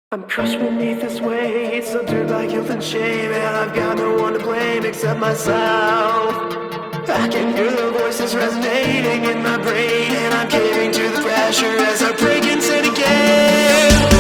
I'm crushed beneath this weight, subdued by guilt and shame, and I've got no one to blame except myself. I can hear the voices resonating in my brain, and I'm caving to the pressure as I break and sin again.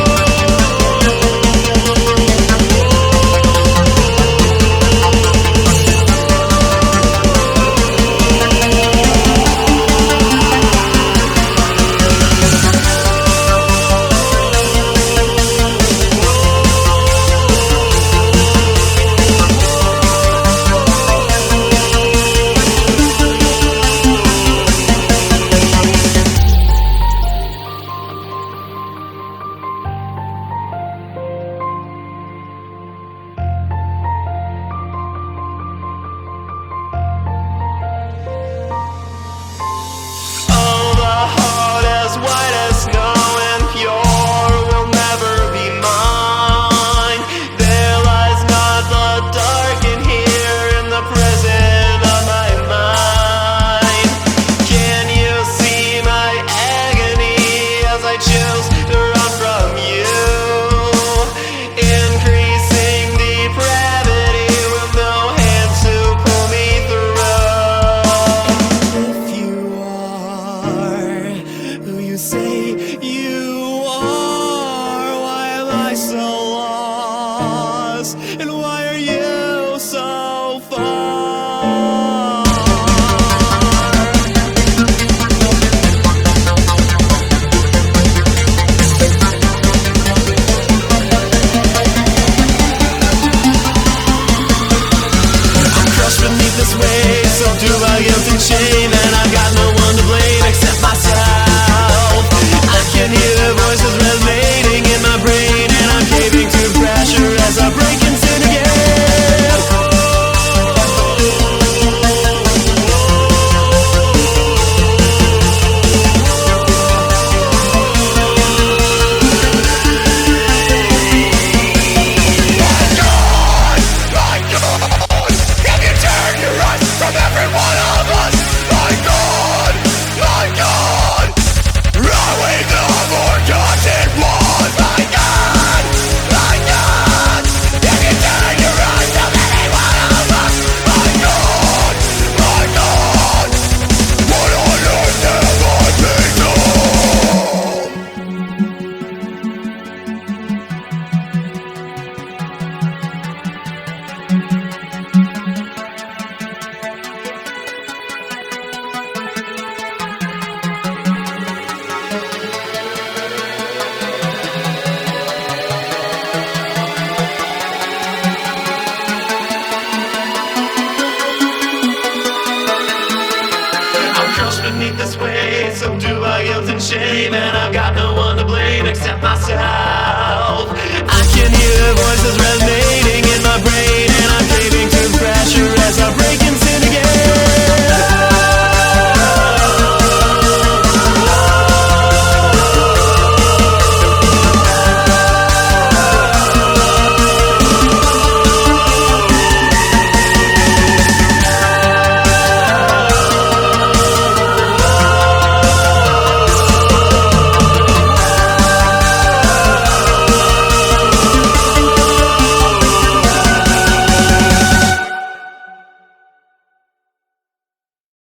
So lost, and why are you so far? I'm crushed beneath this weight, so do by guilt and shame, and I've got no one to blame except myself. I can hear the voices resonating in my brain, caving to pressure as I break and sin again. My God, have you turned your eyes from every one of us? My God, are we the forgotten ones? My God, have you turned your eyes from every one of us? My God, what on earth have I beneath this weight, so do by guilt and shame, and I've got no one to blame except myself. I can hear voices resonating in my brain, and I'm caving to pressure as I break